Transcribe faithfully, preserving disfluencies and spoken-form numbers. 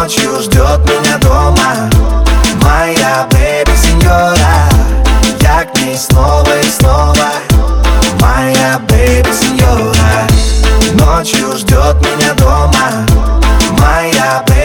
Ночью ждет меня дома моя бэйби-сеньора. Я к ней снова и снова, моя бэйби-сеньора. Ночью ждет меня дома моя бэйби-сеньора.